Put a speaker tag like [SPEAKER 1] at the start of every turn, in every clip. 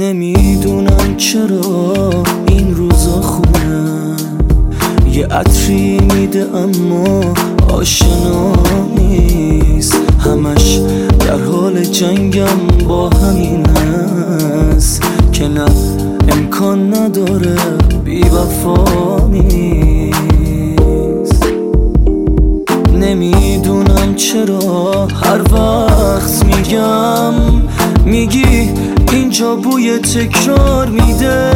[SPEAKER 1] نمیدونم چرا این روزا خونم یه عطری میده اما آشنا نیست، همش در حال جنگم با همین هست که نه امکان نداره بی وفا نیست. نمیدونم چرا هر وقت میگی اینجا بوی تکرار میده،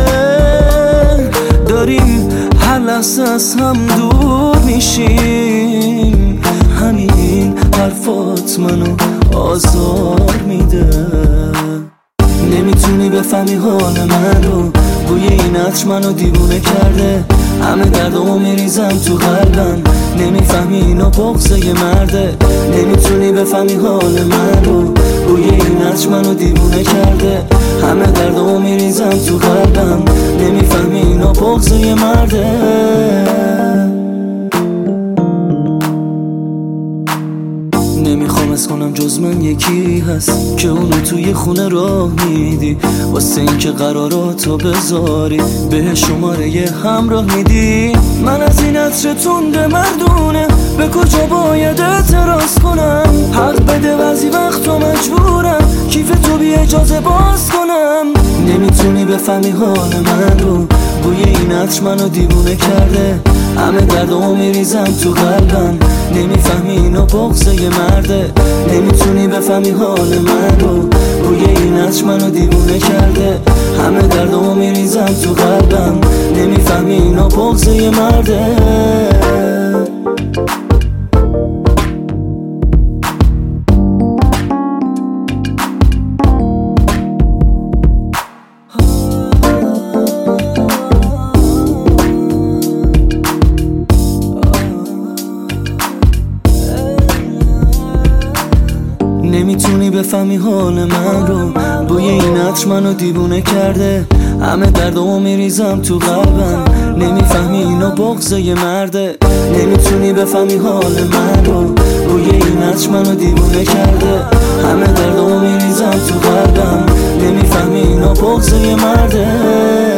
[SPEAKER 1] داریم هر لحظه از هم دور میشیم، همین حرفات منو آزار میده. نمیتونی بفهمی حال من رو، بوی این عطر منو دیوونه کرده، همه دردامو میریزم تو قلبم، نمیفهمی اینو بغض یه مرده. نمیتونی بفهمی حال من رو، بوی این عطر منو دیوونه کرده، همه دردامو میریزم تو قلبم، نمیفهمی اینو بغض یه مرده. نمیخوام از کنم جز من یکی هست که اونو توی خونه راه میدی، واسه این که قراراتو بذاری به شماره یه همراه میدی. من از این عطر تنده مردونه به کجا باید اعتراض کنم، حق بده بعضی وقتا مجبورم کیف تو بی اجازه باز کنم. نمیتونی بفهمی حال من رو، بوی این عطر منو دیوونه کرده، همه دردامو میریزم تو قلبم، نمیفهمی اینو بغض یه مرده. نمیتونی بفهمی حال من رو، بوی این عطر منو دیوونه کرده، همه دردامو میریزم تو قلبم، نمیفهمی اینو بغض یه مرده. نمیتونی بفهمی حال من رو، بوی این عطر منو دیوونه کرده، همه دردامو میریزم تو قلبم، نمیفهمی اینو بغض یه مرده. نمیتونی بفهمی حال من رو، بوی این عطر منو دیوونه کرده، همه دردامو میریزم تو قلبم، نمیفهمی اینو بغض یه مرده.